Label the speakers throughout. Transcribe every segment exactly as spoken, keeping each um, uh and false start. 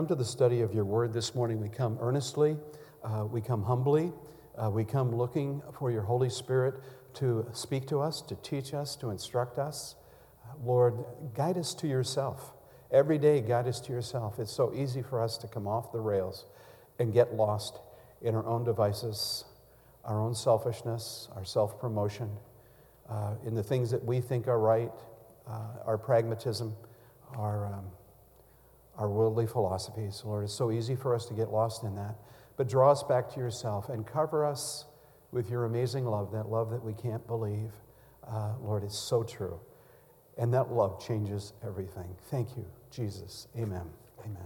Speaker 1: To the study of your word this morning, we come earnestly, uh, we come humbly, uh, we come looking for your Holy Spirit to speak to us, to teach us, to instruct us. Uh, Lord, guide us to yourself. Every day, guide us to yourself. It's so easy for us to come off the rails and get lost in our own devices, our own selfishness, our self-promotion, uh, in the things that we think are right, uh, our pragmatism, our... Um, our worldly philosophies. Lord, it's so easy for us to get lost in that. But draw us back to yourself and cover us with your amazing love, that love that we can't believe. Uh, Lord, it's so true. And that love changes everything. Thank you, Jesus. Amen. Amen.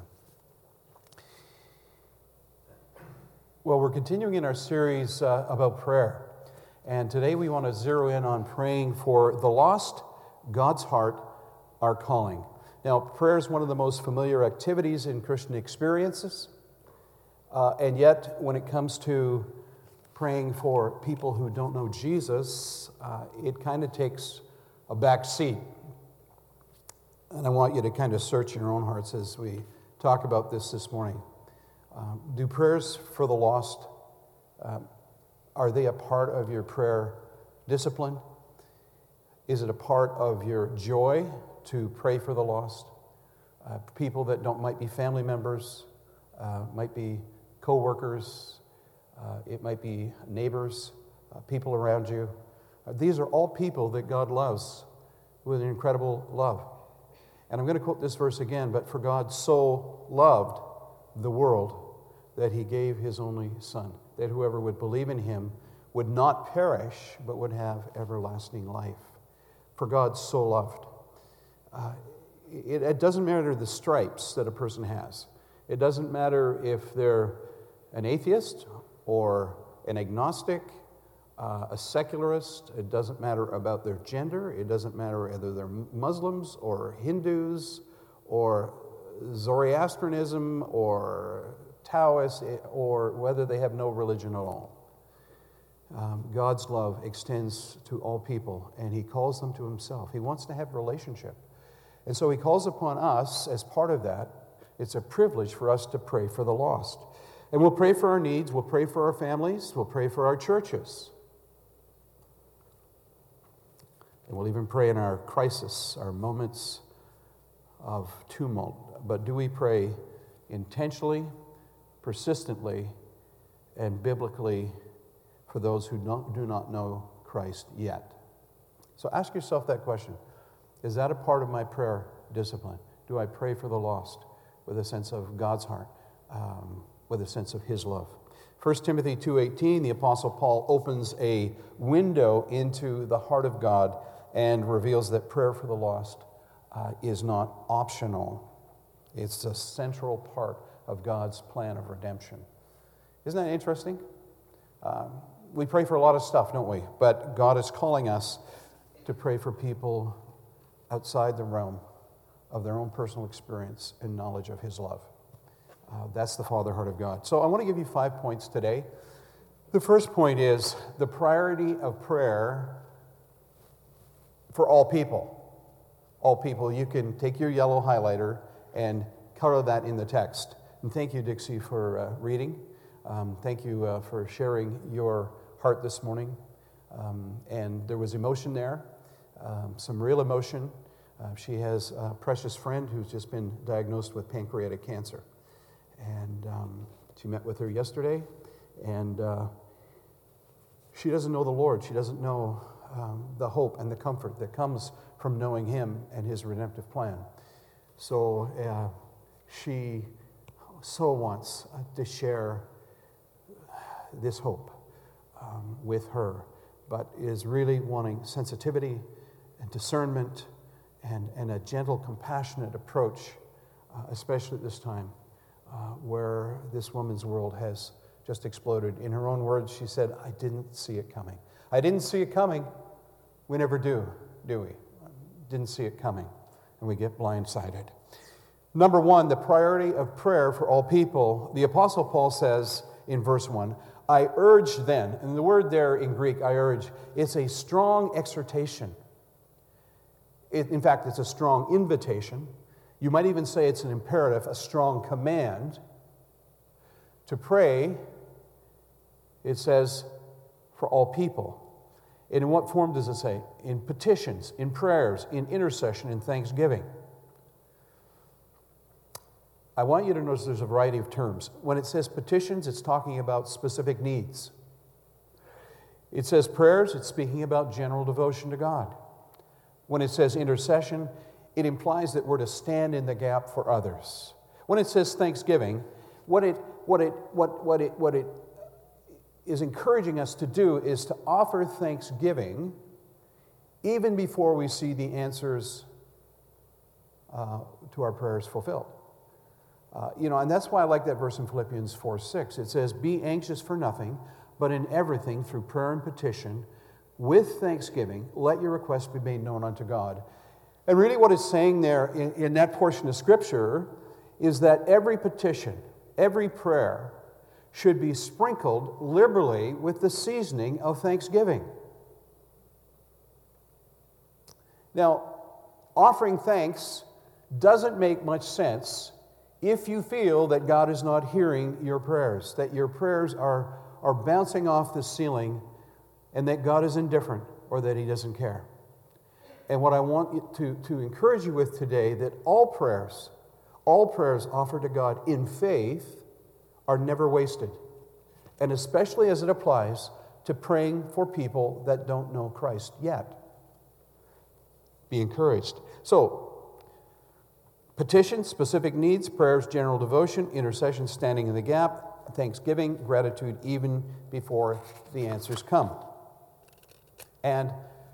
Speaker 1: Well, we're continuing in our series uh, about prayer. And today we want to zero in on praying for the lost, God's heart, our calling. Now, prayer is one of the most familiar activities in Christian experiences, uh, and yet when it comes to praying for people who don't know Jesus, uh, it kind of takes a back seat. And I want you to kind of search your own hearts as we talk about this this morning. Um, do prayers for the lost, um, are they a part of your prayer discipline? Is it a part of your joy to pray for the lost? Uh, people that don't might be family members, uh, might be co-workers, uh, it might be neighbors, uh, people around you. Uh, these are all people that God loves with an incredible love. And I'm going to quote this verse again, but for God so loved the world that he gave his only Son, that whoever would believe in him would not perish, but would have everlasting life. For God so loved. Uh, it, it doesn't matter the stripes that a person has. It doesn't matter if they're an atheist or an agnostic, uh, a secularist. It doesn't matter about their gender. It doesn't matter whether they're Muslims or Hindus or Zoroastrianism or Taoists or whether they have no religion at all. Um, God's love extends to all people, and he calls them to himself. He wants to have a relationship. And so he calls upon us as part of that. It's a privilege for us to pray for the lost. And we'll pray for our needs, we'll pray for our families, we'll pray for our churches. And we'll even pray in our crisis, our moments of tumult. But do we pray intentionally, persistently, and biblically for those who don't, do not know Christ yet? So ask yourself that question. Is that a part of my prayer discipline? Do I pray for the lost with a sense of God's heart, um, with a sense of his love? First Timothy two eighteen, the Apostle Paul opens a window into the heart of God and reveals that prayer for the lost uh, is not optional. It's a central part of God's plan of redemption. Isn't that interesting? Um, we pray for a lot of stuff, don't we? But God is calling us to pray for people outside the realm of their own personal experience and knowledge of his love. Uh, that's the Father heart of God. So I want to give you five points today. The first point is the priority of prayer for all people. All people. You can take your yellow highlighter and color that in the text. And thank you, Dixie, for uh, reading. Um, thank you uh, for sharing your heart this morning. Um, and there was emotion there. Um, some real emotion. Uh, she has a precious friend who's just been diagnosed with pancreatic cancer. And um, she met with her yesterday, and uh, she doesn't know the Lord. She doesn't know um, the hope and the comfort that comes from knowing him and his redemptive plan. So uh, she so wants uh, to share this hope um, with her, but is really wanting sensitivity and discernment and, and a gentle, compassionate approach, uh, especially at this time uh, where this woman's world has just exploded. In her own words, she said, I didn't see it coming. I didn't see it coming. We never do, do we? Didn't see it coming, and we get blindsided. Number one, the priority of prayer for all people. The Apostle Paul says in verse one, I urge then, and the word there in Greek, I urge, it's a strong exhortation. It, in fact, it's a strong invitation. You might even say it's an imperative, a strong command to pray. It says, for all people. And in what form does it say? In petitions, in prayers, in intercession, in thanksgiving. I want you to notice there's a variety of terms. When it says petitions, it's talking about specific needs. It says prayers, it's speaking about general devotion to God. When it says intercession, it implies that we're to stand in the gap for others. When it says thanksgiving, what it what it what what it what it is encouraging us to do is to offer thanksgiving even before we see the answers uh, to our prayers fulfilled. Uh, you know, and that's why I like that verse in Philippians four six. It says, "Be anxious for nothing, but in everything through prayer and petition, with thanksgiving, let your requests be made known unto God." And really what it's saying there in, in that portion of Scripture is that every petition, every prayer should be sprinkled liberally with the seasoning of thanksgiving. Now, offering thanks doesn't make much sense if you feel that God is not hearing your prayers, that your prayers are, are bouncing off the ceiling, and that God is indifferent or that He doesn't care. And what I want you to, to encourage you with today, that all prayers, all prayers offered to God in faith are never wasted. And especially as it applies to praying for people that don't know Christ yet. Be encouraged. So, petition, specific needs, prayers, general devotion, intercession, standing in the gap, thanksgiving, gratitude, even before the answers come. And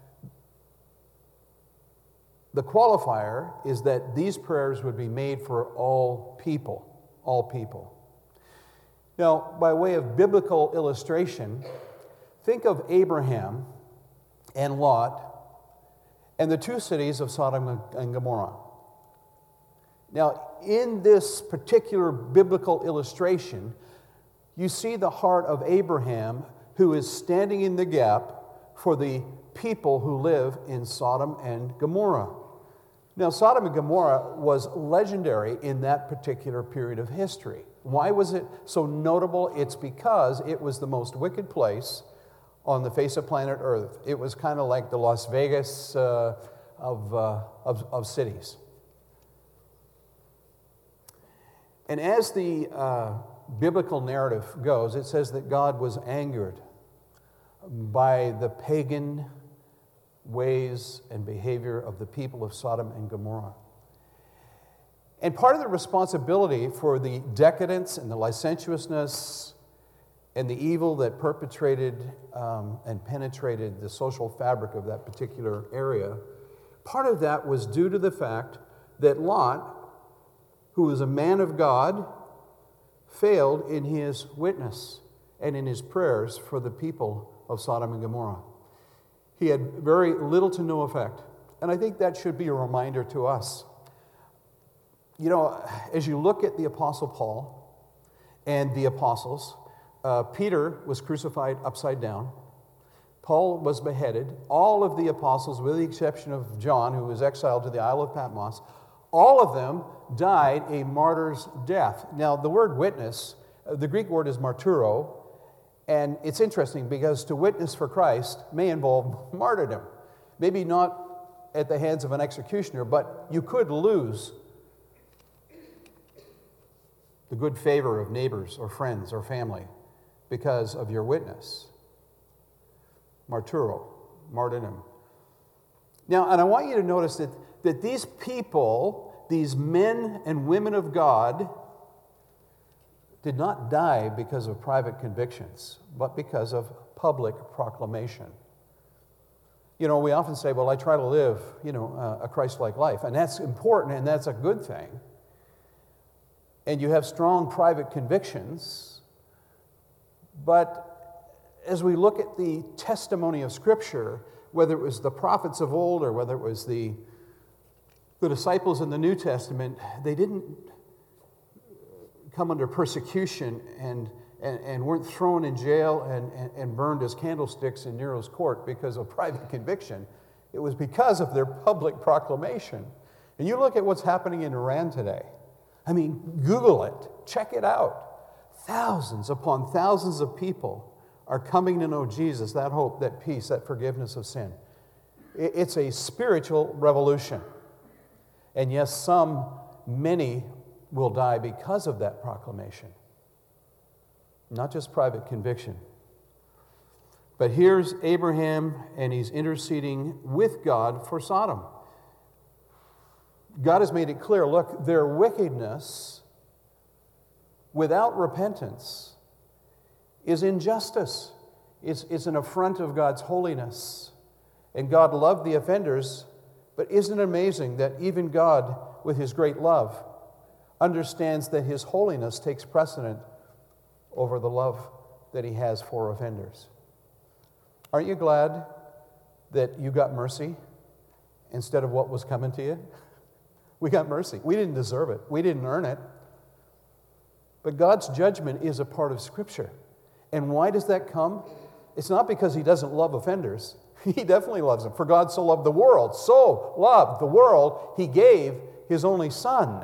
Speaker 1: the qualifier is that these prayers would be made for all people, all people. Now, by way of biblical illustration, think of Abraham and Lot and the two cities of Sodom and Gomorrah. Now, in this particular biblical illustration, you see the heart of Abraham, who is standing in the gap for the people who live in Sodom and Gomorrah. Now, Sodom and Gomorrah was legendary in that particular period of history. Why was it so notable? It's because it was the most wicked place on the face of planet Earth. It was kind of like the Las Vegas uh, of, uh, of, of cities. And as the uh, biblical narrative goes, it says that God was angered by the pagan ways and behavior of the people of Sodom and Gomorrah. And part of the responsibility for the decadence and the licentiousness and the evil that perpetrated um, and penetrated the social fabric of that particular area, part of that was due to the fact that Lot, who was a man of God, failed in his witness and in his prayers for the people of Sodom and Gomorrah. He had very little to no effect. And I think that should be a reminder to us. You know, as you look at the Apostle Paul and the apostles, uh, Peter was crucified upside down. Paul was beheaded. All of the apostles, with the exception of John, who was exiled to the Isle of Patmos, all of them died a martyr's death. Now, the word witness, the Greek word is martyro, and it's interesting because to witness for Christ may involve martyrdom. Maybe not at the hands of an executioner, but you could lose the good favor of neighbors or friends or family because of your witness. Martyro, martyrdom. Now, and I want you to notice that, that these people, these men and women of God, did not die because of private convictions, but because of public proclamation. You know, we often say, well, I try to live, you know, uh, a Christ-like life. And that's important, and that's a good thing. And you have strong private convictions. But as we look at the testimony of Scripture, whether it was the prophets of old or whether it was the, the disciples in the New Testament, they didn't come under persecution and, and, and weren't thrown in jail and, and, and burned as candlesticks in Nero's court because of private conviction. It was because of their public proclamation. And you look at what's happening in Iran today. I mean, Google it. Check it out. Thousands upon thousands of people are coming to know Jesus, that hope, that peace, that forgiveness of sin. It's a spiritual revolution. And yes, some, many will die because of that proclamation. Not just private conviction. But here's Abraham, and he's interceding with God for Sodom. God has made it clear, look, their wickedness without repentance is injustice. It's, it's an affront of God's holiness. And God loved the offenders, but isn't it amazing that even God, with his great love, understands that his holiness takes precedent over the love that he has for offenders? Aren't you glad that you got mercy instead of what was coming to you? We got mercy. We didn't deserve it. We didn't earn it. But God's judgment is a part of Scripture. And why does that come? It's not because he doesn't love offenders. He definitely loves them. For God so loved the world, so loved the world, he gave his only Son.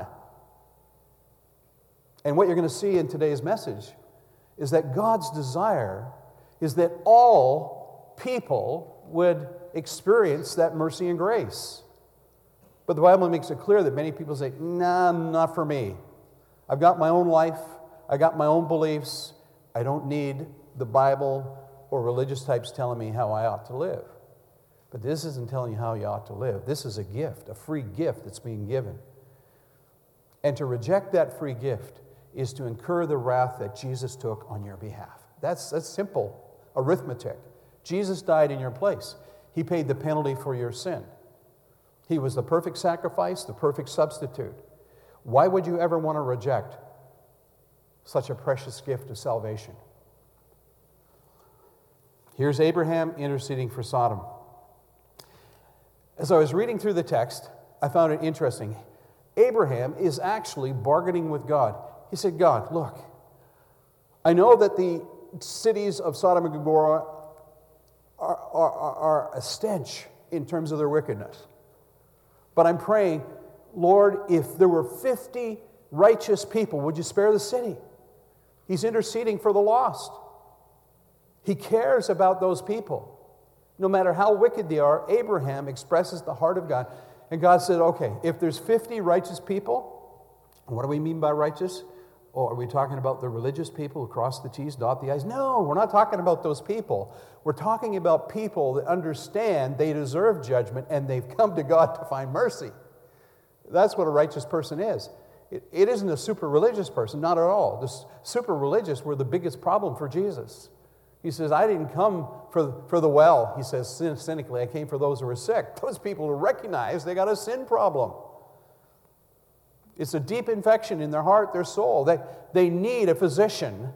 Speaker 1: And what you're going to see in today's message is that God's desire is that all people would experience that mercy and grace. But the Bible makes it clear that many people say, nah, not for me. I've got my own life. I got my own beliefs. I don't need the Bible or religious types telling me how I ought to live. But this isn't telling you how you ought to live. This is a gift, a free gift that's being given. And to reject that free gift is to incur the wrath that Jesus took on your behalf. That's, that's simple arithmetic. Jesus died in your place. He paid the penalty for your sin. He was the perfect sacrifice, the perfect substitute. Why would you ever want to reject such a precious gift of salvation? Here's Abraham interceding for Sodom. As I was reading through the text, I found it interesting. Abraham is actually bargaining with God. He said, God, look, I know that the cities of Sodom and Gomorrah are, are, are a stench in terms of their wickedness. But I'm praying, Lord, if there were fifty righteous people, would you spare the city? He's interceding for the lost. He cares about those people. No matter how wicked they are, Abraham expresses the heart of God. And God said, okay, if there's fifty righteous people, and what do we mean by righteous? Or are we talking about the religious people who cross the T's, dot the I's? No, we're not talking about those people. We're talking about people that understand they deserve judgment and they've come to God to find mercy. That's what a righteous person is. It, it isn't a super religious person, not at all. The super religious were the biggest problem for Jesus. He says, I didn't come for, for the well. He says cynically, I came for those who were sick. Those people who recognize they got a sin problem. It's a deep infection in their heart, their soul. They, they need a physician.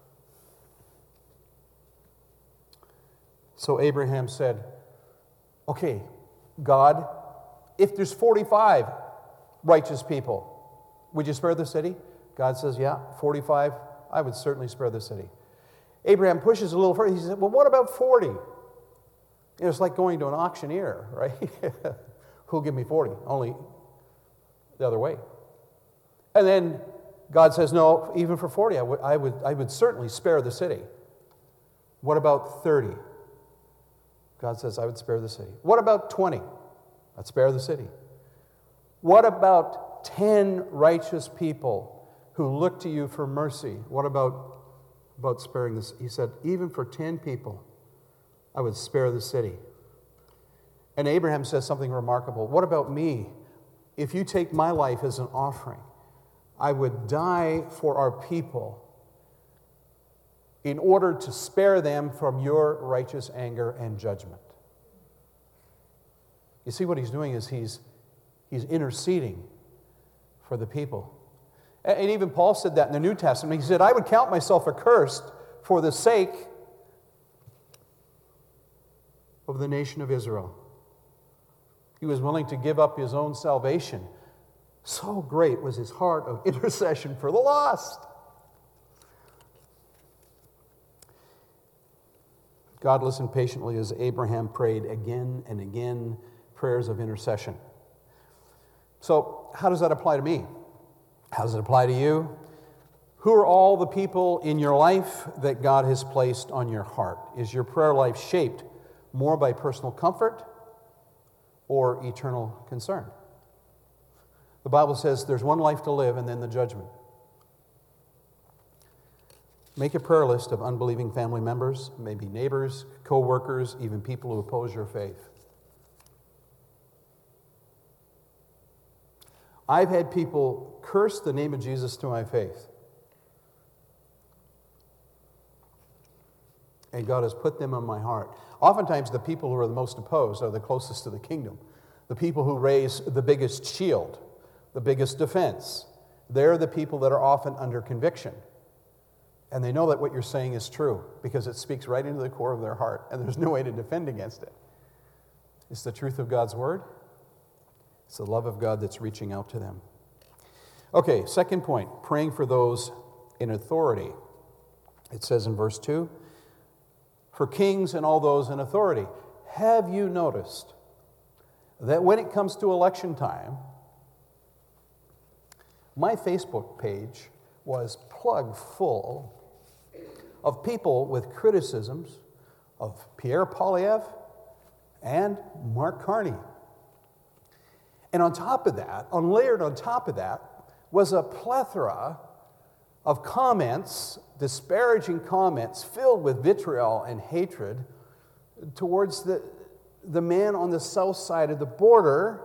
Speaker 1: So Abraham said, okay, God, if there's forty-five righteous people, would you spare the city? God says, yeah, forty-five, I would certainly spare the city. Abraham pushes a little further. He said, well, what about forty? You know, it's like going to an auctioneer, right? Who'll give me forty? Only the other way. And then God says, no, even for forty, I would, I would, I would certainly spare the city. What about thirty? God says, I would spare the city. What about twenty? I'd spare the city. What about ten righteous people who look to you for mercy? What about, about sparing this? He said, even for ten people, I would spare the city. And Abraham says something remarkable. What about me? If you take my life as an offering, I would die for our people in order to spare them from your righteous anger and judgment. You see, what he's doing is he's, he's interceding for the people. And, and even Paul said that in the New Testament. He said, I would count myself accursed for the sake of the nation of Israel. He was willing to give up his own salvation. So great was his heart of intercession for the lost. God listened patiently as Abraham prayed again and again prayers of intercession. So how does that apply to me? How does it apply to you? Who are all the people in your life that God has placed on your heart? Is your prayer life shaped more by personal comfort or eternal concern? The Bible says there's one life to live and then the judgment. Make a prayer list of unbelieving family members, maybe neighbors, co-workers, even people who oppose your faith. I've had people curse the name of Jesus to my face. And God has put them on my heart. Oftentimes, the people who are the most opposed are the closest to the kingdom. The people who raise the biggest shield, the biggest defense. They're the people that are often under conviction. And they know that what you're saying is true because it speaks right into the core of their heart, and there's no way to defend against it. It's the truth of God's word. It's the love of God that's reaching out to them. Okay, second point, praying for those in authority. It says in verse two, for kings and all those in authority. Have you noticed that when it comes to election time, my Facebook page was plugged full of people with criticisms of Pierre Poilievre and Mark Carney. And on top of that, on layered on top of that, was a plethora of comments, disparaging comments filled with vitriol and hatred towards the, the man on the south side of the border.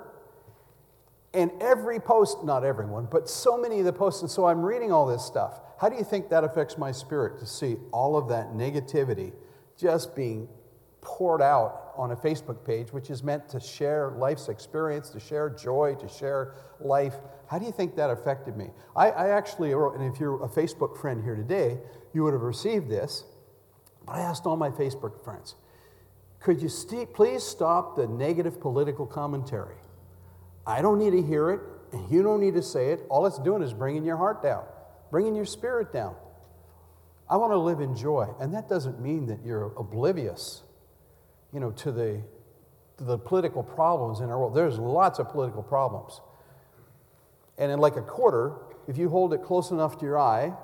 Speaker 1: And every post, not everyone, but so many of the posts, and so I'm reading all this stuff. How do you think that affects my spirit to see all of that negativity just being poured out on a Facebook page, which is meant to share life's experience, to share joy, to share life? How do you think that affected me? I, I actually wrote, and if you're a Facebook friend here today, you would have received this, but I asked all my Facebook friends, could you st- please stop the negative political commentary? I don't need to hear it, and you don't need to say it. All it's doing is bringing your heart down, bringing your spirit down. I want to live in joy, and that doesn't mean that you're oblivious, you know, to the, to the political problems in our world. There's lots of political problems. And in like a quarter, if you hold it close enough to your eye,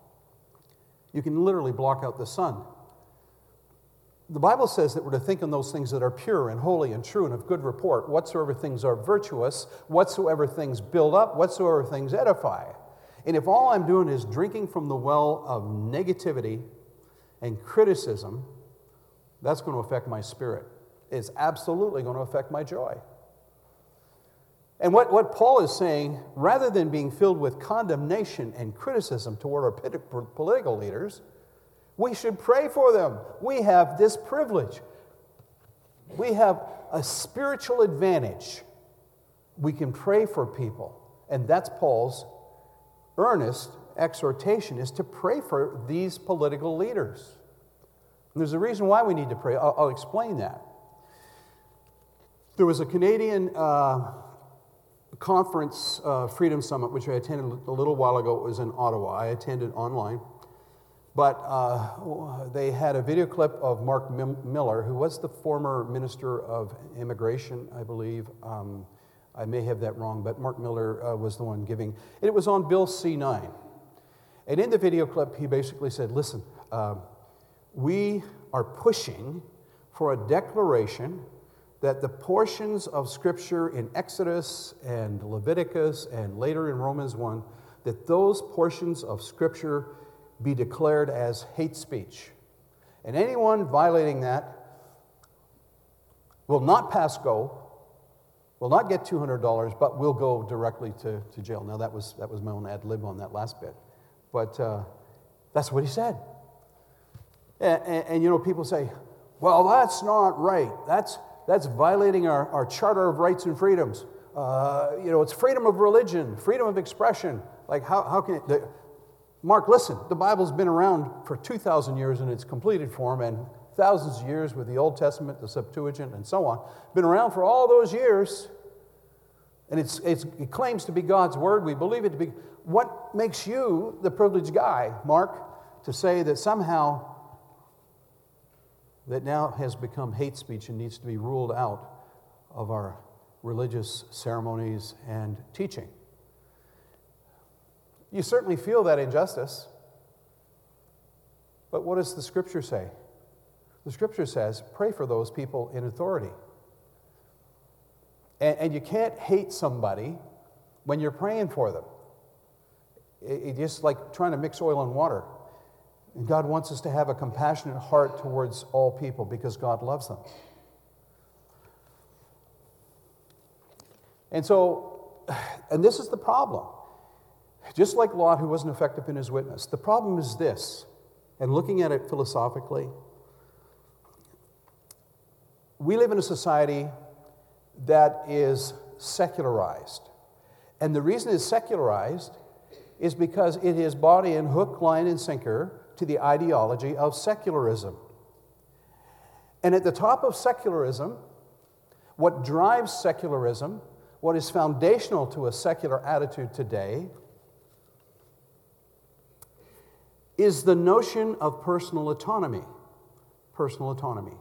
Speaker 1: you can literally block out the sun. The Bible says that we're to think on those things that are pure and holy and true and of good report, whatsoever things are virtuous, whatsoever things build up, whatsoever things edify. And if all I'm doing is drinking from the well of negativity and criticism, that's going to affect my spirit. It's absolutely going to affect my joy. And what, what Paul is saying, rather than being filled with condemnation and criticism toward our political leaders, we should pray for them. We have this privilege. We have a spiritual advantage. We can pray for people. And that's Paul's earnest exhortation, is to pray for these political leaders. And there's a reason why we need to pray. I'll, I'll explain that. There was a Canadian uh, conference, uh, Freedom Summit, which I attended a little while ago. It was in Ottawa. I attended online. But uh, they had a video clip of Mark M- Miller, who was the former Minister of Immigration, I believe. Um, I may have that wrong, but Mark Miller uh, was the one giving. It was on Bill C nine. And in the video clip, he basically said, listen, uh, we are pushing for a declaration that the portions of Scripture in Exodus and Leviticus and later in Romans one, that those portions of Scripture be declared as hate speech. And anyone violating that will not pass go, will not get two hundred dollars, but will go directly to, to jail. Now, that was that was my own ad lib on that last bit. But uh, that's what he said. And, and, and, you know, people say, well, that's not right. That's, that's violating our, our Charter of Rights and Freedoms. Uh, you know, it's freedom of religion, freedom of expression. Like, how, how can it... The, Mark, listen, the Bible's been around for two thousand years in its completed form, and thousands of years with the Old Testament, the Septuagint, and so on. Been around for all those years, and it's, it's, it claims to be God's Word. We believe it to be. What makes you the privileged guy, Mark, to say that somehow that now has become hate speech and needs to be ruled out of our religious ceremonies and teaching. You certainly feel that injustice. But what does the Scripture say? The Scripture says, pray for those people in authority. And, and you can't hate somebody when you're praying for them. It, it's just like trying to mix oil and water. And God wants us to have a compassionate heart towards all people because God loves them. And so, and this is the problem. Just like Lot, who wasn't effective in his witness, the problem is this, and looking at it philosophically, we live in a society that is secularized. And the reason it's secularized is because it is bought in hook, line, and sinker to the ideology of secularism. And at the top of secularism, what drives secularism, what is foundational to a secular attitude today, is the notion of personal autonomy. Personal autonomy.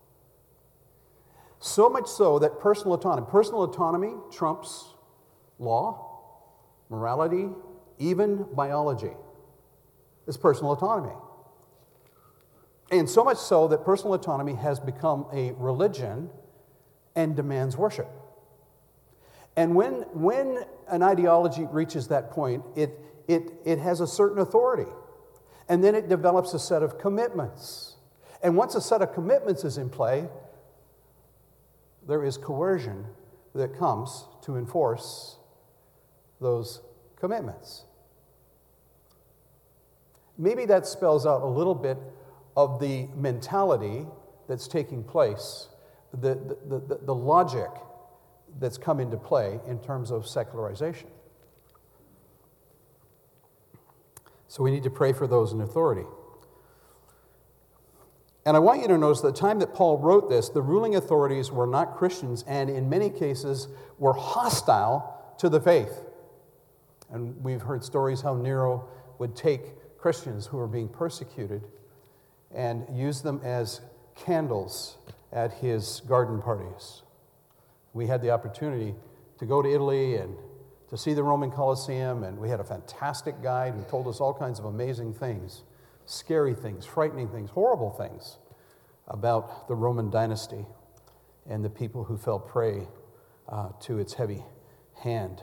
Speaker 1: So much so that personal autonomy, personal autonomy trumps law, morality, even biology. It's personal autonomy. And so much so that personal autonomy has become a religion and demands worship. And when, when an ideology reaches that point, it, it, it has a certain authority. And then it develops a set of commitments. And once a set of commitments is in play, there is coercion that comes to enforce those commitments. Maybe that spells out a little bit of the mentality that's taking place, the, the, the, the logic that's come into play in terms of secularization. So we need to pray for those in authority. And I want you to notice the time that Paul wrote this, the ruling authorities were not Christians and in many cases were hostile to the faith. And we've heard stories how Nero would take Christians who were being persecuted and use them as candles at his garden parties. We had the opportunity to go to Italy and to see the Roman Colosseum, and we had a fantastic guide who told us all kinds of amazing things, scary things, frightening things, horrible things about the Roman dynasty and the people who fell prey uh, to its heavy hand.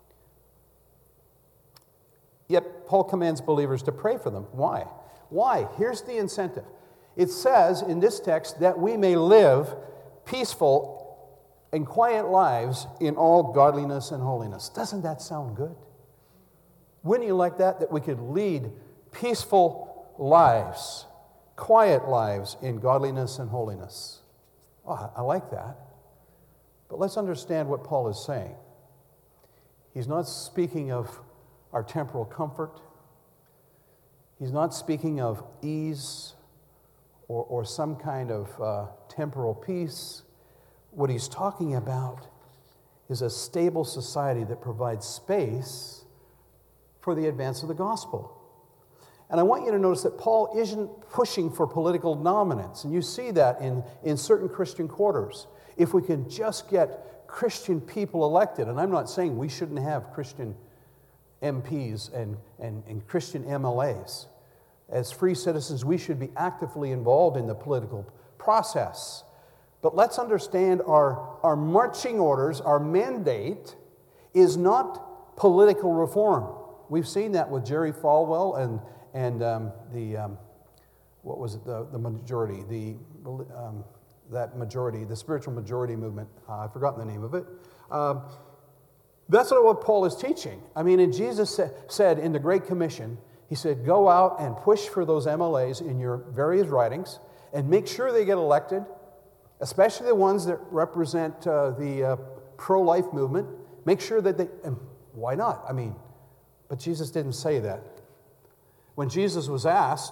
Speaker 1: Yet Paul commands believers to pray for them. Why? Why? Here's the incentive. It says in this text that we may live peaceful and quiet lives in all godliness and holiness. Doesn't that sound good? Wouldn't you like that? That we could lead peaceful lives, quiet lives in godliness and holiness. Oh, I like that. But let's understand what Paul is saying. He's not speaking of our temporal comfort. He's not speaking of ease or, or some kind of uh, temporal peace. What he's talking about is a stable society that provides space for the advance of the gospel. And I want you to notice that Paul isn't pushing for political dominance. And you see that in, in certain Christian quarters. If we can just get Christian people elected, and I'm not saying we shouldn't have Christian M Ps and, and, and Christian M L As. As free citizens, we should be actively involved in the political process. But let's understand our, our marching orders, our mandate is not political reform. We've seen that with Jerry Falwell and, and um, the, um, what was it, the, the majority, the, um, that majority, the spiritual majority movement. Uh, I've forgotten the name of it. Um, that's not what Paul is teaching. I mean, and Jesus sa- said in the Great Commission, he said, go out and push for those M L As in your various writings and make sure they get elected, especially the ones that represent uh, the uh, pro-life movement. Make sure that they, and why not? I mean, but Jesus didn't say that. When Jesus was asked,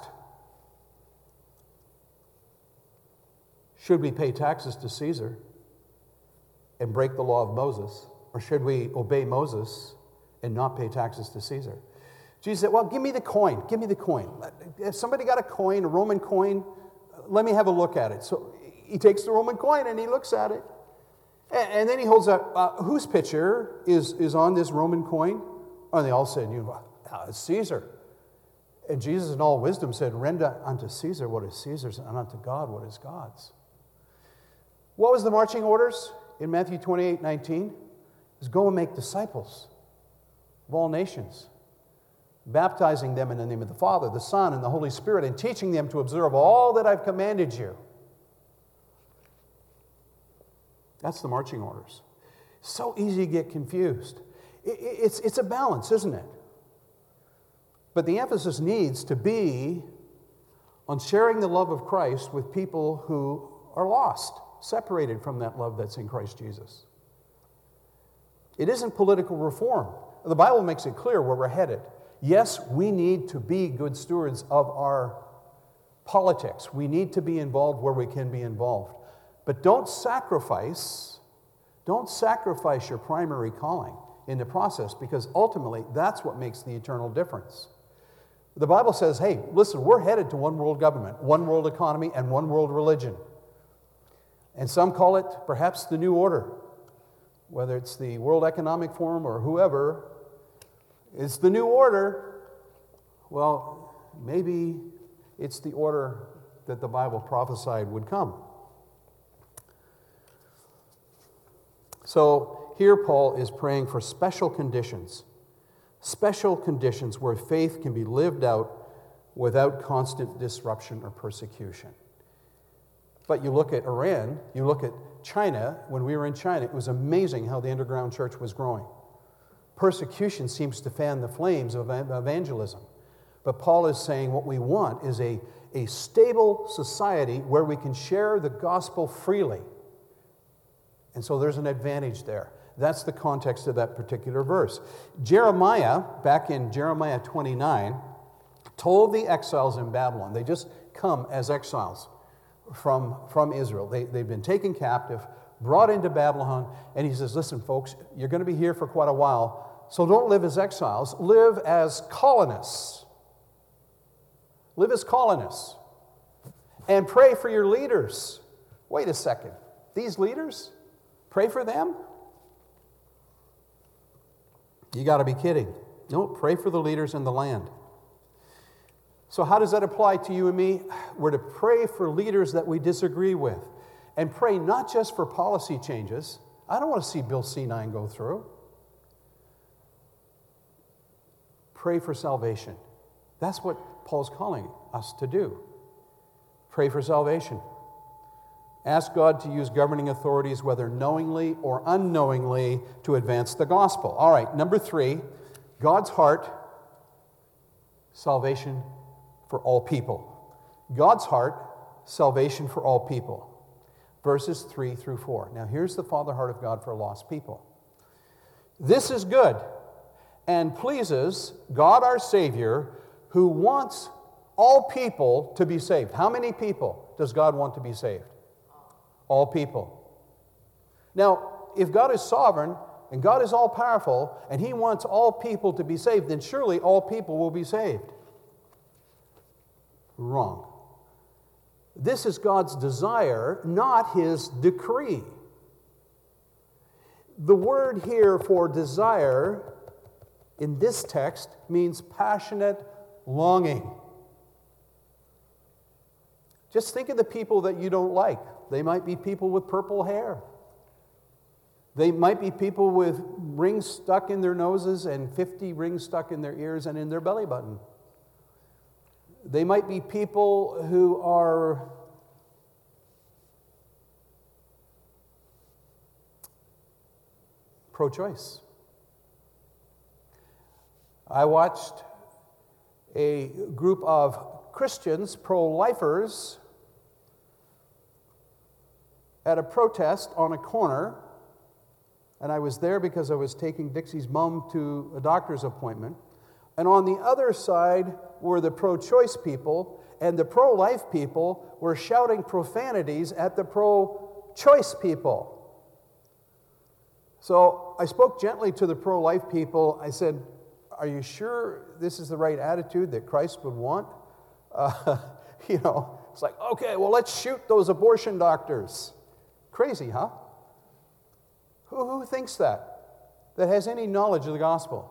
Speaker 1: should we pay taxes to Caesar and break the law of Moses, or should we obey Moses and not pay taxes to Caesar? Jesus said, well, give me the coin. Give me the coin. If somebody got a coin, a Roman coin, let me have a look at it. So he takes the Roman coin and he looks at it. And, and then he holds up, uh, whose picture is, is on this Roman coin? And they all said, you know, ah, it's Caesar. And Jesus in all wisdom said, render unto Caesar what is Caesar's, and unto God what is God's. What was the marching orders in Matthew twenty-eight nineteen? It was go and make disciples of all nations, baptizing them in the name of the Father, the Son, and the Holy Spirit, and teaching them to observe all that I've commanded you. That's the marching orders. So easy to get confused. It's, it's a balance, isn't it? But the emphasis needs to be on sharing the love of Christ with people who are lost, separated from that love that's in Christ Jesus. It isn't political reform. The Bible makes it clear where we're headed. Yes, we need to be good stewards of our politics. We need to be involved where we can be involved. But don't sacrifice, don't sacrifice your primary calling in the process, because ultimately that's what makes the eternal difference. The Bible says, hey, listen, we're headed to one world government, one world economy, and one world religion. And some call it perhaps the New Order, whether it's the World Economic Forum or whoever. It's the New Order. Well, maybe it's the order that the Bible prophesied would come. So here Paul is praying for special conditions, special conditions where faith can be lived out without constant disruption or persecution. But you look at Iran, you look at China. When we were in China, it was amazing how the underground church was growing. Persecution seems to fan the flames of evangelism. But Paul is saying what we want is a, a stable society where we can share the gospel freely. And so there's an advantage there. That's the context of that particular verse. Jeremiah, back in Jeremiah twenty-nine, told the exiles in Babylon, they just come as exiles from, from Israel. They, they've been taken captive, brought into Babylon, and he says, listen, folks, you're going to be here for quite a while, so don't live as exiles. Live as colonists. Live as colonists. And pray for your leaders. Wait a second. These leaders? Pray for them? You got to be kidding. No, pray for the leaders in the land. So how does that apply to you and me? We're to pray for leaders that we disagree with. And pray not just for policy changes. I don't want to see Bill C nine go through. Pray for salvation. That's what Paul's calling us to do. Pray for salvation. Ask God to use governing authorities, whether knowingly or unknowingly, to advance the gospel. All right, number three, God's heart, salvation for all people. God's heart, salvation for all people. Verses three through four. Now here's the Father heart of God for lost people. This is good and pleases God our Savior, who wants all people to be saved. How many people does God want to be saved? All people. Now, if God is sovereign and God is all-powerful and He wants all people to be saved, then surely all people will be saved. Wrong. This is God's desire, not His decree. The word here for desire in this text means passionate longing. Just think of the people that you don't like. They might be people with purple hair. They might be people with rings stuck in their noses and fifty rings stuck in their ears and in their belly button. They might be people who are pro-choice. I watched a group of Christians, pro-lifers, at a protest on a corner, and I was there because I was taking Dixie's mom to a doctor's appointment. And on the other side were the pro-choice people, and the pro-life people were shouting profanities at the pro-choice people. So I spoke gently to the pro-life people. I said, are you sure this is the right attitude that Christ would want? Uh, you know, it's like, okay, well, let's shoot those abortion doctors. Crazy, huh? Who, who thinks that? That has any knowledge of the gospel?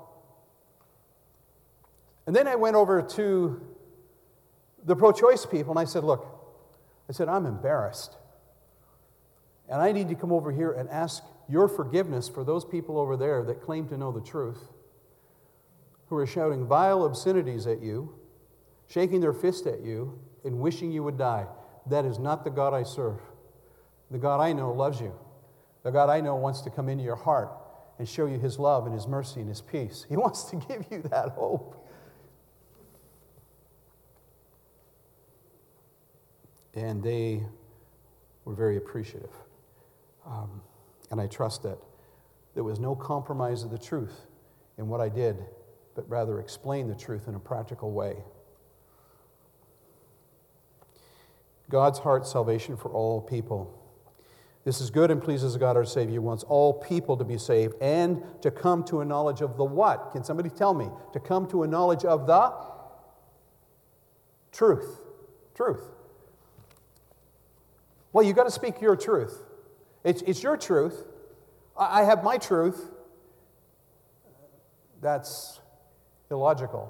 Speaker 1: And then I went over to the pro-choice people and I said, look, I said, I'm embarrassed. And I need to come over here and ask your forgiveness for those people over there that claim to know the truth, who are shouting vile obscenities at you, shaking their fist at you, and wishing you would die. That is not the God I serve. The God I know loves you. The God I know wants to come into your heart and show you His love and His mercy and His peace. He wants to give you that hope. And they were very appreciative. Um, and I trust that there was no compromise of the truth in what I did, but rather explain the truth in a practical way. God's heart salvation for all people. This is good and pleases God our Savior. He wants all people to be saved and to come to a knowledge of the what? Can somebody tell me? To come to a knowledge of the truth. Truth. Well, you've got to speak your truth. It's, it's your truth. I, I have my truth. That's illogical.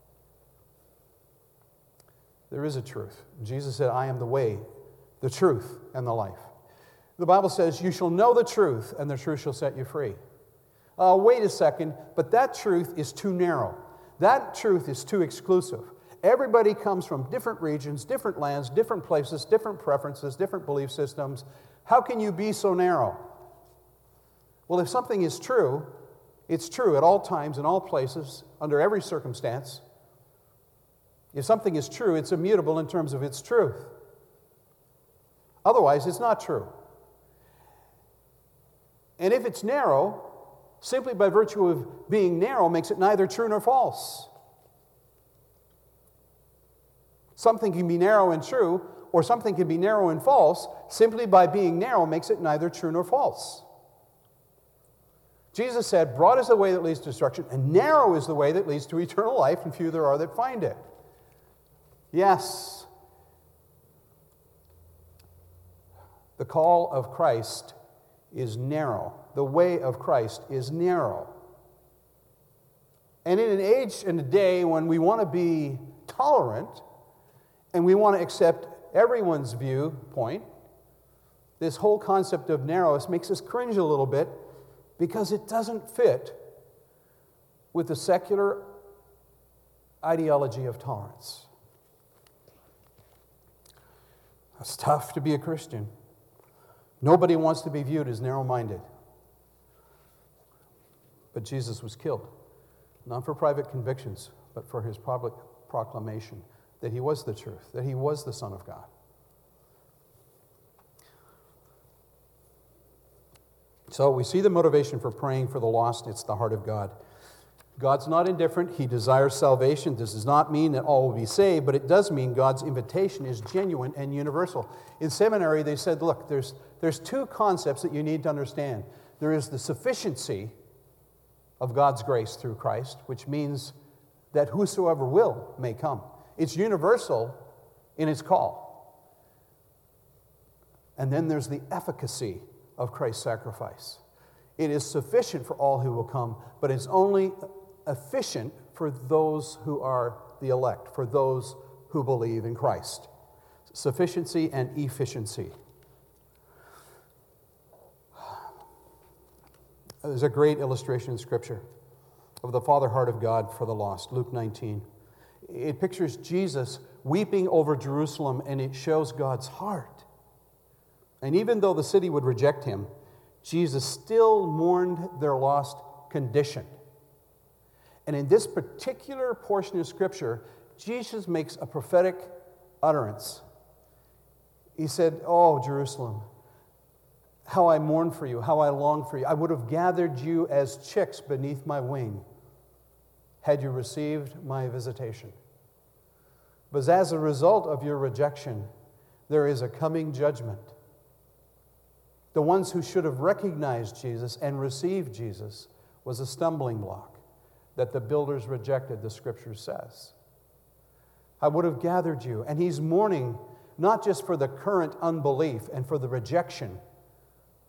Speaker 1: There is a truth. Jesus said, I am the way, the truth, and the life. The Bible says, you shall know the truth, and the truth shall set you free. Uh, wait a second, but that truth is too narrow. That truth is too exclusive. Everybody comes from different regions, different lands, different places, different preferences, different belief systems. How can you be so narrow? Well, if something is true, it's true at all times, in all places, under every circumstance. If something is true, it's immutable in terms of its truth. Otherwise, it's not true. And if it's narrow, simply by virtue of being narrow makes it neither true nor false. Something can be narrow and true, or something can be narrow and false. Simply by being narrow makes it neither true nor false. Jesus said, broad is the way that leads to destruction, and narrow is the way that leads to eternal life, and few there are that find it. Yes, the call of Christ is narrow. The way of Christ is narrow. And in an age and a day when we want to be tolerant and we want to accept everyone's viewpoint, this whole concept of narrowness makes us cringe a little bit because it doesn't fit with the secular ideology of tolerance. It's tough to be a Christian. Nobody wants to be viewed as narrow-minded. But Jesus was killed, not for private convictions, but for His public proclamation that He was the truth, that He was the Son of God. So we see the motivation for praying for the lost. It's the heart of God. God's not indifferent. He desires salvation. This does not mean that all will be saved, but it does mean God's invitation is genuine and universal. In seminary, they said, look, there's, there's two concepts that you need to understand. There is the sufficiency of God's grace through Christ, which means that whosoever will may come. It's universal in its call. And then there's the efficacy of Christ's sacrifice. It is sufficient for all who will come, but it's only efficient for those who are the elect, for those who believe in Christ. Sufficiency and efficiency. There's a great illustration in Scripture of the Father heart of God for the lost, Luke nineteen. It pictures Jesus weeping over Jerusalem, and it shows God's heart. And even though the city would reject Him, Jesus still mourned their lost condition. And in this particular portion of Scripture, Jesus makes a prophetic utterance. He said, "Oh, Jerusalem, how I mourn for you, how I long for you. I would have gathered you as chicks beneath my wing had you received my visitation. But as a result of your rejection, there is a coming judgment. The ones who should have recognized Jesus and received Jesus was a stumbling block that the builders rejected, the Scripture says. I would have gathered you." And he's mourning not just for the current unbelief and for the rejection,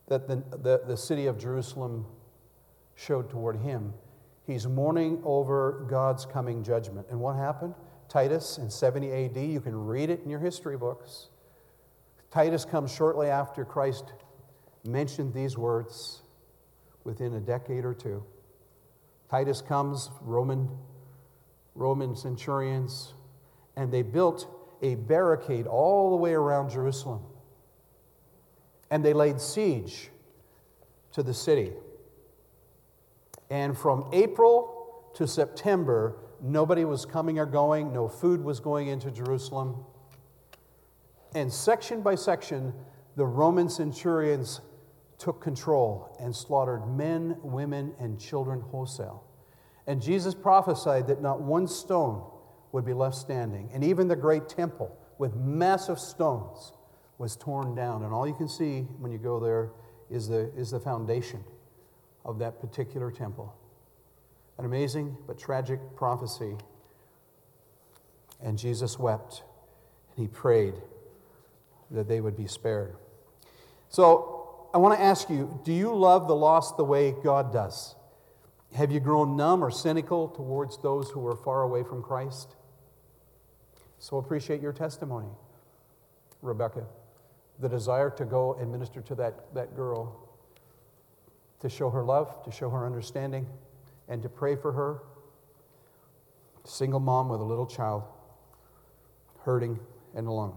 Speaker 1: that the, the, the city of Jerusalem showed toward him. He's mourning over God's coming judgment. And what happened? Titus in seventy A D, you can read it in your history books. Titus comes shortly after Christ mentioned these words, within a decade or two. Titus comes, Roman, Roman centurions, and they built a barricade all the way around Jerusalem. And they laid siege to the city. And from April to September, nobody was coming or going. No food was going into Jerusalem. And section by section, the Roman centurions took control and slaughtered men, women, and children wholesale. And Jesus prophesied that not one stone would be left standing. And even the great temple with massive stones was torn down. And all you can see when you go there is the, is the foundation of that particular temple. An amazing but tragic prophecy. And Jesus wept, and he prayed that they would be spared. So I want to ask you, do you love the lost the way God does? Have you grown numb or cynical towards those who are far away from Christ? So appreciate your testimony, Rebecca. The desire to go and minister to that, that girl, to show her love, to show her understanding, and to pray for her. Single mom with a little child, hurting and alone.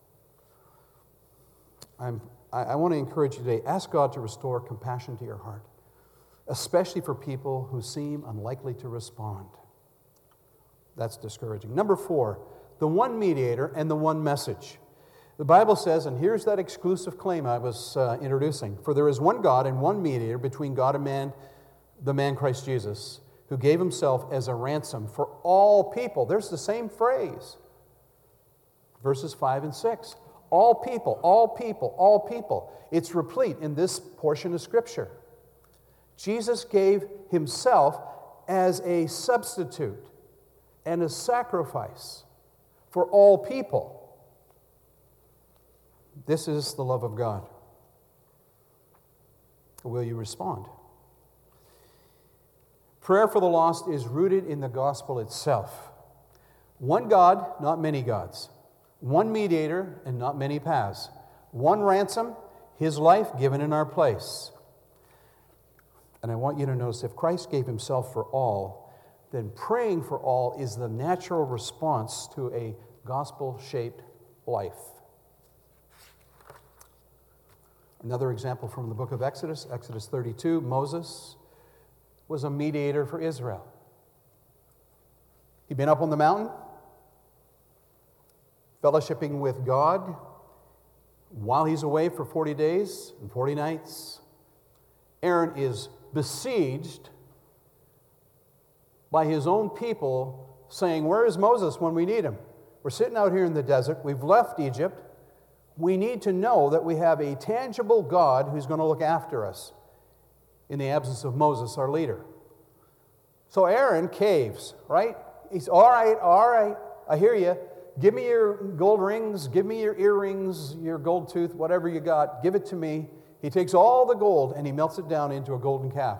Speaker 1: I'm, I, I want to encourage you today, ask God to restore compassion to your heart, especially for people who seem unlikely to respond. That's discouraging. Number four, the one mediator and the one message. The Bible says, and here's that exclusive claim I was uh, introducing, for there is one God and one mediator between God and man, the man Christ Jesus, who gave himself as a ransom for all people. There's the same phrase. Verses five and six. All people, all people, all people. It's replete in this portion of Scripture. Jesus gave himself as a substitute and a sacrifice for all people. This is the love of God. Will you respond? Prayer for the lost is rooted in the gospel itself. One God, not many gods. One mediator and not many paths. One ransom, his life given in our place. And I want you to notice, if Christ gave himself for all, then praying for all is the natural response to a gospel-shaped life. Another example from the book of Exodus, Exodus thirty-two, Moses was a mediator for Israel. He'd been up on the mountain, fellowshipping with God while he's away for forty days and forty nights. Aaron is besieged by his own people saying, "Where is Moses when we need him? We're sitting out here in the desert. We've left Egypt. We need to know that we have a tangible God who's going to look after us in the absence of Moses, our leader." So Aaron caves, right? He's, all right, all right, I hear you. Give me your gold rings, give me your earrings, your gold tooth, whatever you got, give it to me. He takes all the gold and he melts it down into a golden calf.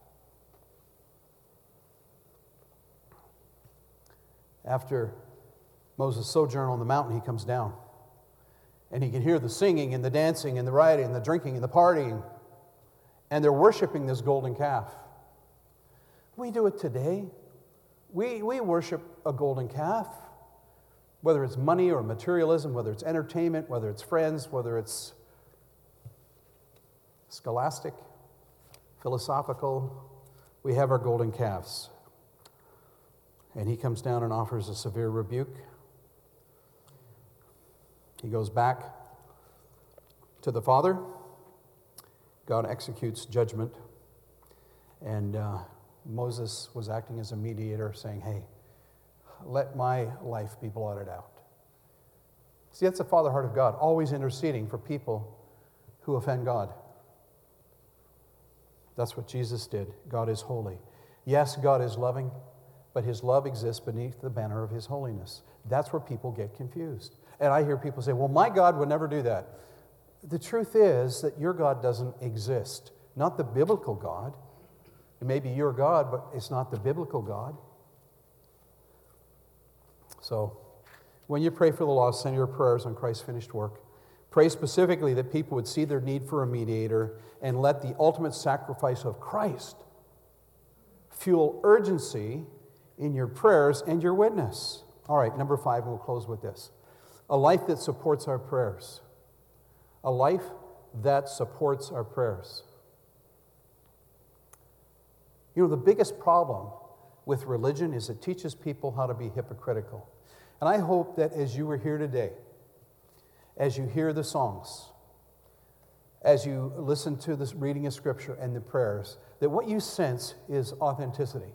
Speaker 1: After Moses sojourned on the mountain, he comes down. And he can hear the singing and the dancing and the rioting and the drinking and the partying. And they're worshiping this golden calf. We do it today. We, we worship a golden calf. Whether it's money or materialism, whether it's entertainment, whether it's friends, whether it's scholastic, philosophical, we have our golden calves. And he comes down and offers a severe rebuke. He goes back to the Father. God executes judgment. And uh, Moses was acting as a mediator, saying, "Hey, let my life be blotted out." See, that's the Father heart of God, always interceding for people who offend God. That's what Jesus did. God is holy. Yes, God is loving, but his love exists beneath the banner of his holiness. That's where people get confused. And I hear people say, "Well, my God would never do that." The truth is that your God doesn't exist. Not the biblical God. It may be your God, but it's not the biblical God. So, when you pray for the lost, send your prayers on Christ's finished work. Pray specifically that people would see their need for a mediator and let the ultimate sacrifice of Christ fuel urgency in your prayers and your witness. All right, number five, and we'll close with this. A life that supports our prayers. A life that supports our prayers. You know, the biggest problem with religion is it teaches people how to be hypocritical. And I hope that as you are here today, as you hear the songs, as you listen to this reading of Scripture and the prayers, that what you sense is authenticity.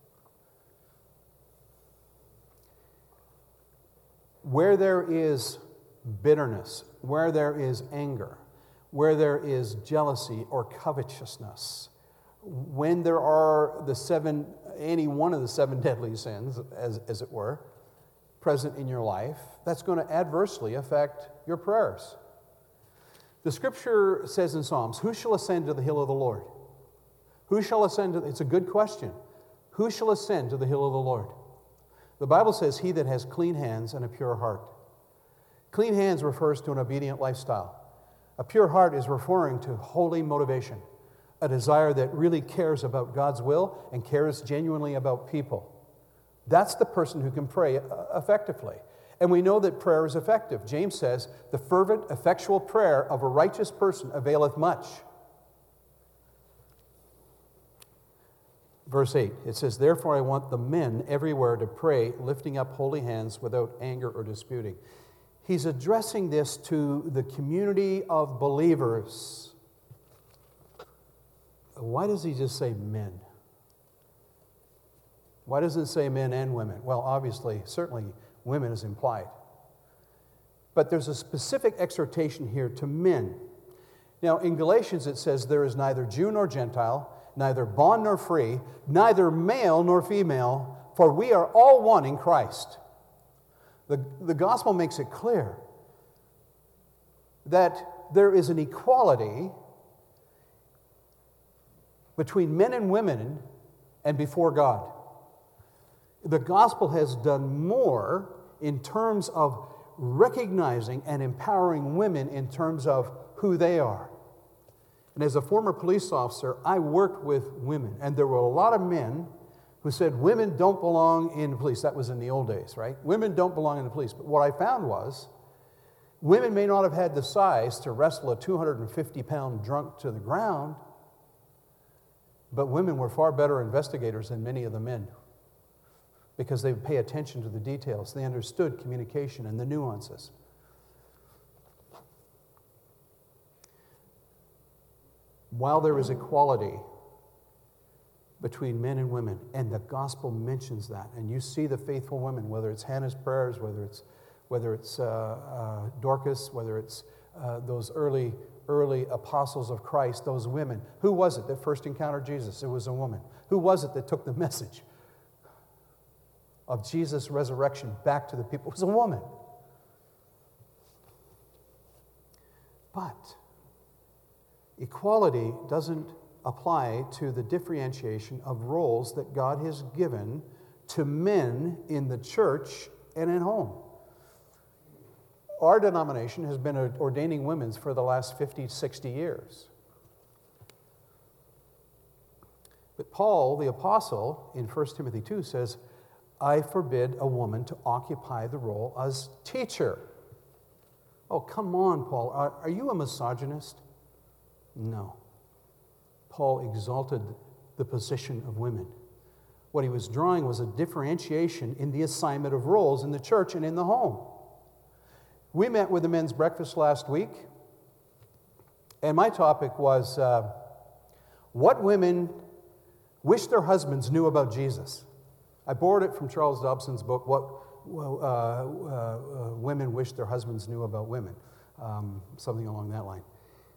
Speaker 1: Where there is bitterness, where there is anger, where there is jealousy or covetousness, when there are the seven, any one of the seven deadly sins, as, as it were, present in your life, that's going to adversely affect your prayers. The Scripture says in Psalms, who shall ascend to the hill of the Lord? Who shall ascend to, it's a good question. Who shall ascend to the hill of the Lord? The Bible says, he that has clean hands and a pure heart. Clean hands refers to an obedient lifestyle. A pure heart is referring to holy motivation, a desire that really cares about God's will and cares genuinely about people. That's the person who can pray effectively. And we know that prayer is effective. James says, the fervent, effectual prayer of a righteous person availeth much. Verse eight, it says, therefore I want the men everywhere to pray, lifting up holy hands without anger or disputing. He's addressing this to the community of believers. Why does he just say men? Why doesn't it say men and women? Well, obviously, certainly women is implied. But there's a specific exhortation here to men. Now, in Galatians it says, there is neither Jew nor Gentile, neither bond nor free, neither male nor female, for we are all one in Christ. The, the gospel makes it clear that there is an equality between men and women and before God. The gospel has done more in terms of recognizing and empowering women in terms of who they are. And as a former police officer, I worked with women, and there were a lot of men who said women don't belong in the police. That was in the old days, right? Women don't belong in the police. But what I found was women may not have had the size to wrestle a two hundred fifty pound drunk to the ground, but women were far better investigators than many of the men because they would pay attention to the details. They understood communication and the nuances. While there is equality between men and women, and the gospel mentions that, and you see the faithful women, whether it's Hannah's prayers, whether it's whether it's uh, uh, Dorcas, whether it's uh, those early early apostles of Christ, those women. Who was it that first encountered Jesus? It was a woman. Who was it that took the message of Jesus' resurrection back to the people? It was a woman. But equality doesn't apply to the differentiation of roles that God has given to men in the church and at home. Our denomination has been ordaining women for the last fifty, sixty years. But Paul, the apostle, in First Timothy two says, I forbid a woman to occupy the role as teacher. Oh, come on, Paul. Are, are you a misogynist? No. Paul exalted the position of women. What he was drawing was a differentiation in the assignment of roles in the church and in the home. We met with the men's breakfast last week, and my topic was uh, what women wish their husbands knew about Jesus. I borrowed it from Charles Dobson's book, What uh, uh, uh, Women Wish Their Husbands Knew About Women, um, something along that line.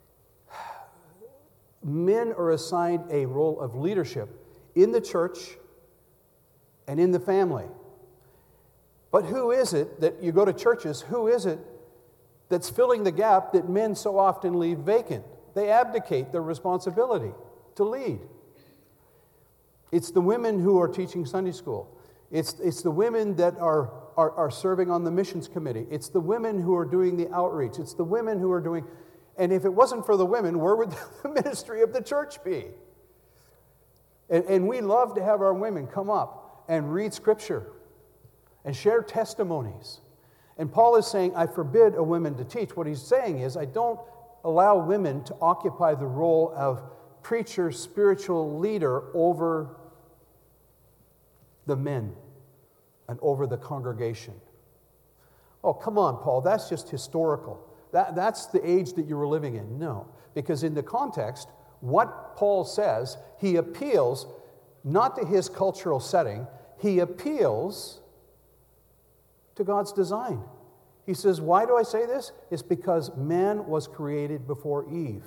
Speaker 1: Men are assigned a role of leadership in the church and in the family. But who is it that you go to churches, who is it that's filling the gap that men so often leave vacant. They abdicate their responsibility to lead. It's the women who are teaching Sunday school. It's, it's the women that are, are, are serving on the missions committee. It's the women who are doing the outreach. It's the women who are doing... And if it wasn't for the women, where would the ministry of the church be? And, and we love to have our women come up and read Scripture and share testimonies. And Paul is saying, I forbid a woman to teach. What he's saying is, I don't allow women to occupy the role of preacher, spiritual leader over the men and over the congregation. Oh, come on, Paul, that's just historical. That, that's the age that you were living in. No, because in the context, what Paul says, he appeals not to his cultural setting, he appeals to God's design. He says, why do I say this? It's because man was created before Eve.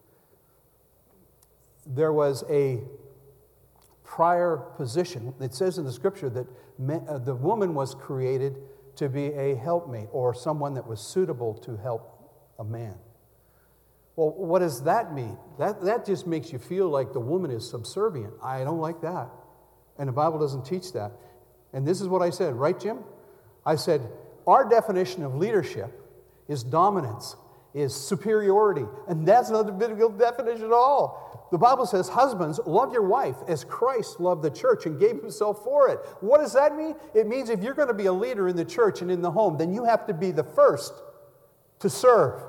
Speaker 1: There was a prior position. It says in the Scripture that man, uh, the woman was created to be a helpmate or someone that was suitable to help a man. Well, what does that mean? That, that just makes you feel like the woman is subservient. I don't like that. And the Bible doesn't teach that. And this is what I said, right, Jim? I said, our definition of leadership is dominance, is superiority. And that's not the biblical definition at all. The Bible says, husbands, love your wife as Christ loved the church and gave himself for it. What does that mean? It means if you're going to be a leader in the church and in the home, then you have to be the first to serve.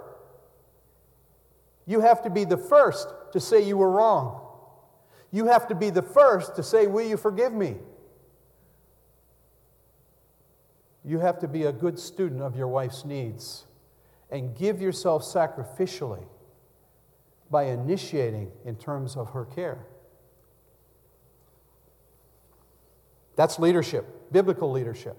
Speaker 1: You have to be the first to say you were wrong. You have to be the first to say, will you forgive me? You have to be a good student of your wife's needs and give yourself sacrificially by initiating in terms of her care. That's leadership, biblical leadership.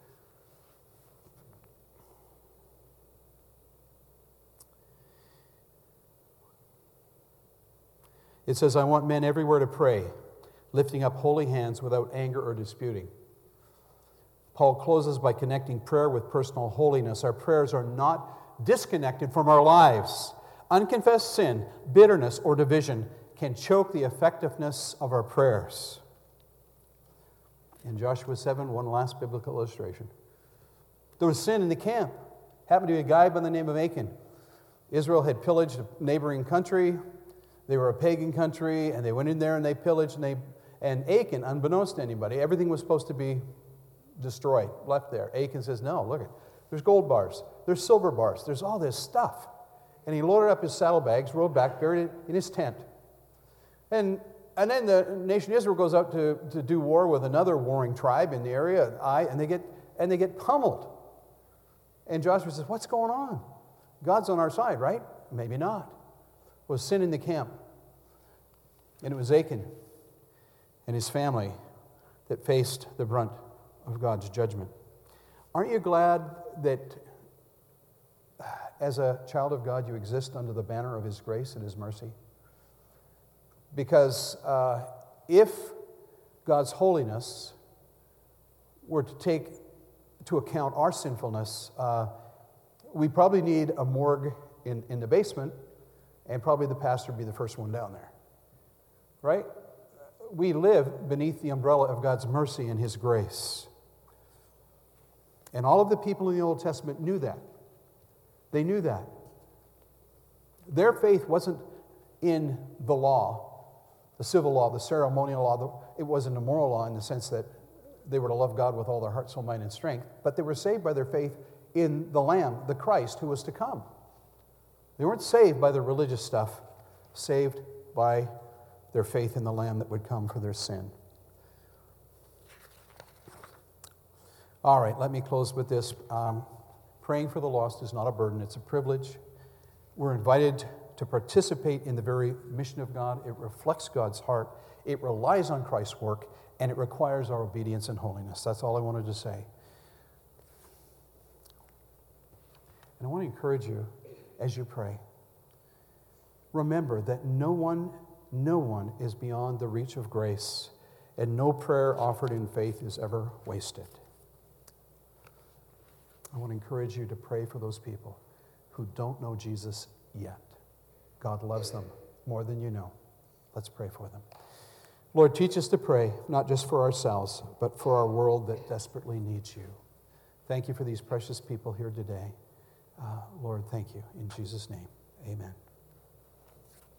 Speaker 1: It says, I want men everywhere to pray, lifting up holy hands without anger or disputing. Paul closes by connecting prayer with personal holiness. Our prayers are not disconnected from our lives. Unconfessed sin, bitterness, or division can choke the effectiveness of our prayers. In Joshua seven, one last biblical illustration. There was sin in the camp. Happened to be a guy by the name of Achan. Israel had pillaged a neighboring country. They were a pagan country, and they went in there and they pillaged. And, they, and Achan, unbeknownst to anybody, everything was supposed to be destroyed, left there. Achan says, no, look it. There's gold bars. There's silver bars. There's all this stuff. And he loaded up his saddlebags, rode back, buried it in his tent. And, and then the nation of Israel goes out to, to do war with another warring tribe in the area, Ai, and they get and they get pummeled. And Joshua says, what's going on? God's on our side, right? Maybe not. It was sin in the camp. And it was Achan and his family that faced the brunt of God's judgment. Aren't you glad that as a child of God you exist under the banner of His grace and His mercy? Because uh, if God's holiness were to take to account our sinfulness, uh, we probably need a morgue in, in the basement, and probably the pastor would be the first one down there. Right? We live beneath the umbrella of God's mercy and His grace. And all of the people in the Old Testament knew that. They knew that. Their faith wasn't in the law, the civil law, the ceremonial law. It wasn't a moral law in the sense that they were to love God with all their heart, soul, mind, and strength. But they were saved by their faith in the Lamb, the Christ, who was to come. They weren't saved by the religious stuff, saved by their faith in the Lamb that would come for their sin. All right, let me close with this. Um, praying for the lost is not a burden, it's a privilege. We're invited to participate in the very mission of God. It reflects God's heart. It relies on Christ's work, and it requires our obedience and holiness. That's all I wanted to say. And I want to encourage you as you pray. Remember that no one, no one is beyond the reach of grace, and no prayer offered in faith is ever wasted. I want to encourage you to pray for those people. who don't know Jesus yet. God loves them more than you know. Let's pray for them. Lord, teach us to pray, not just for ourselves, but for our world that desperately needs you. Thank you for these precious people here today. Uh, Lord, thank you. In Jesus' name, amen.